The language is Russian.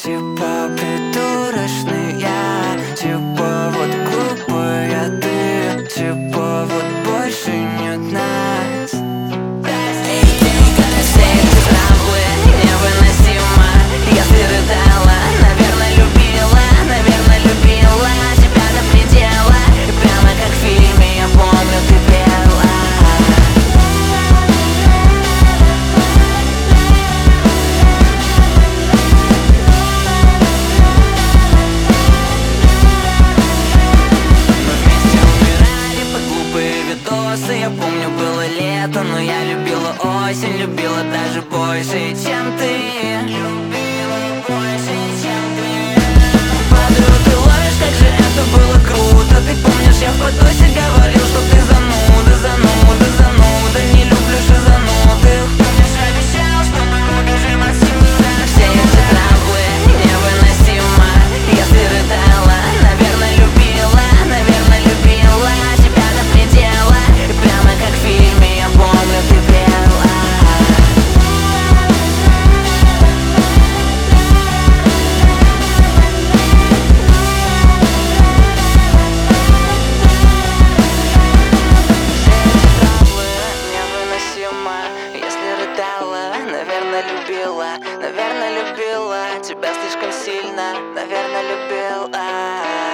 Типа придурочный я, типа вот глупая ты, типа вот больше нет нас. Невыносимо, если рыдала, наверное, любила тебя до предела. И прямо как в фильме, я помню, ты пела. Мы вместе умирали под глупые видосы. Я помню, было лето, но я любила осень, любила даже больше, чем ты. Любила больше, чем ты. Подруга, ты ловишь, как же это было круто. Ты помнишь, я в потосе говорил, что ты зануда, зануда, зануда. Не люблю же занудых. Помнишь, обещал, что мы убежим отсюда. Все эти травлы невыносимо, если рыдала, наверное, любила тебя до предела. И прямо как в фильме, я помню, ты пела. Невыносимо, если рыдала, наверное, любила тебя слишком сильно, наверное, любила.